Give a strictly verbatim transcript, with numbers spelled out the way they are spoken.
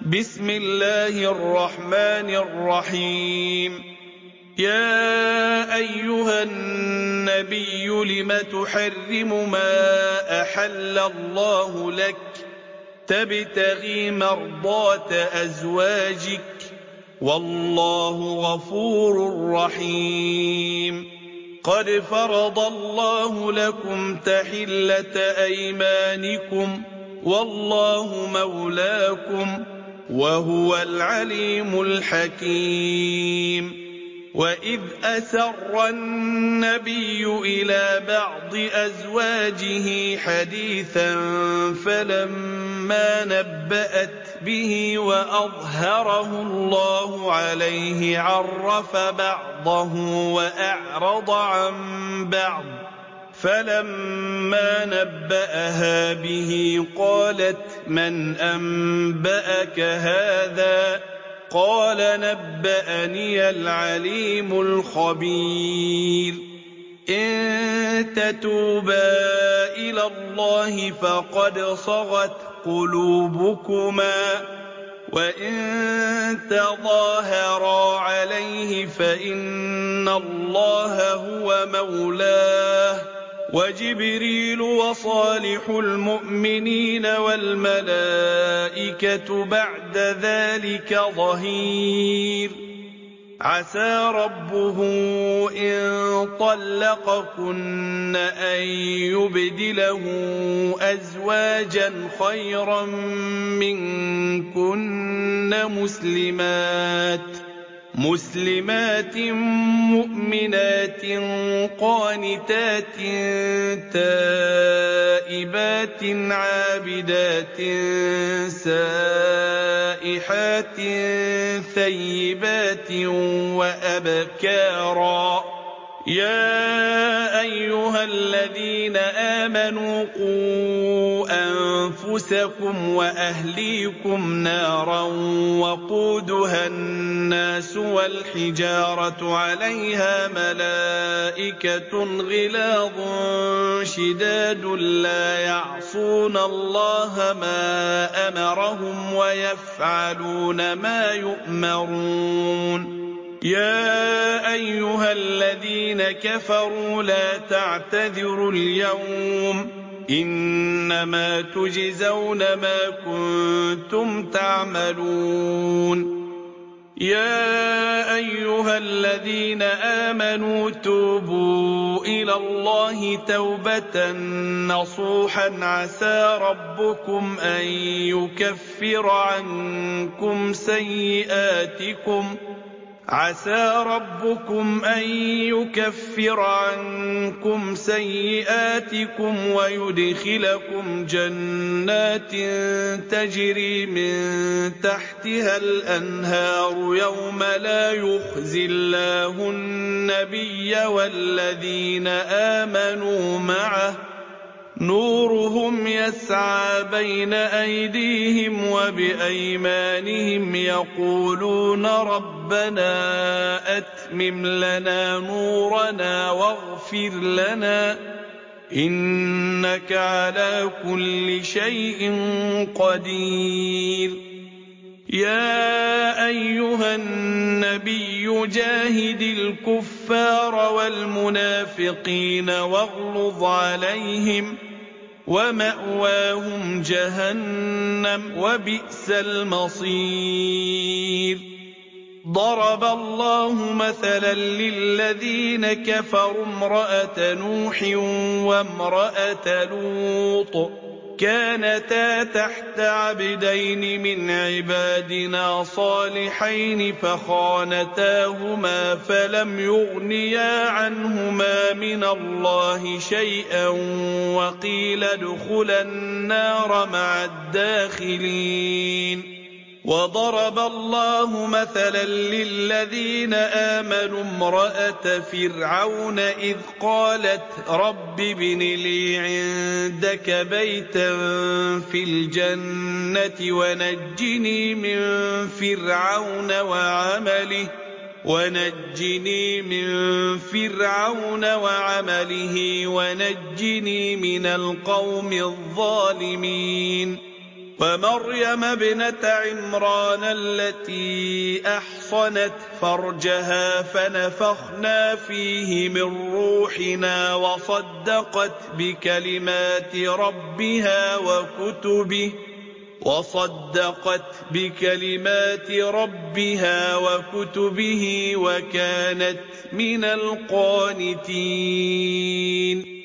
بسم الله الرحمن الرحيم يا أيها النبي لم تحرم ما أحل الله لك تبتغي مرضات أزواجك والله غفور رحيم قد فرض الله لكم تحلة أيمانكم والله مولاكم وهو العليم الحكيم وإذ أسر النبي إلى بعض أزواجه حديثا فلما نبأت به وأظهره الله عليه عرف بعضه وأعرض عن بعض فلما نبأها به قالت من أنبأك هذا قال نبأني العليم الخبير إن تتوبا إلى الله فقد صغت قلوبكما وإن تظاهرا عليه فإن الله هو مولاه وجبريل وصالح المؤمنين والملائكة بعد ذلك ظهير عسى ربه إن طلقكن أن يبدله أزواجا خيرا منكن مسلمات مسلمات مؤمنات قانتات تائبات عابدات سائحات ثيبات وأبكارا يا أيها الذين آمنوا قوا أنفسكم وأهليكم نارا وقودها الناس والحجارة عليها ملائكة غلاظ شداد لا يعصون الله ما أمرهم ويفعلون ما يؤمرون يا أيها الذين كفروا لا تعتذروا اليوم إنما تجزون ما كنتم تعملون يا أيها الذين آمنوا توبوا إلى الله توبة نصوحا عسى ربكم أن يكفر عنكم سيئاتكم عسى ربكم أن يكفر عنكم سيئاتكم ويدخلكم جنات تجري من تحتها الأنهار يوم لا يخزي الله النبي والذين آمنوا معه نورهم يسعى بين أيديهم وبأيمانهم يقولون ربنا أتمم لنا نورنا واغفر لنا إنك على كل شيء قدير يا أيها النبي جاهد الكفار والمنافقين واغلظ عليهم ومأواهم جهنم وبئس المصير ضرب الله مثلا للذين كفروا امرأة نوح وامرأة لوط كانتا تحت عبدين من عبادنا صالحين فخانتاهما فلم يغنيا عنهما من الله شيئا وقيل ادخلا النار مع الداخلين وضرب الله مثلا للذين آمنوا امرأة فرعون إذ قالت رب ابن لي عندك بيتا في الجنة ونجني من فرعون وعمله ونجني من فرعون وعمله ونجني من القوم الظالمين ومريم ابنة عمران التي أحصنت فرجها فنفخنا فيه من روحنا وصدقت بكلمات ربها وكتبه وصدقت بكلمات ربها وكتبه وكانت من القانتين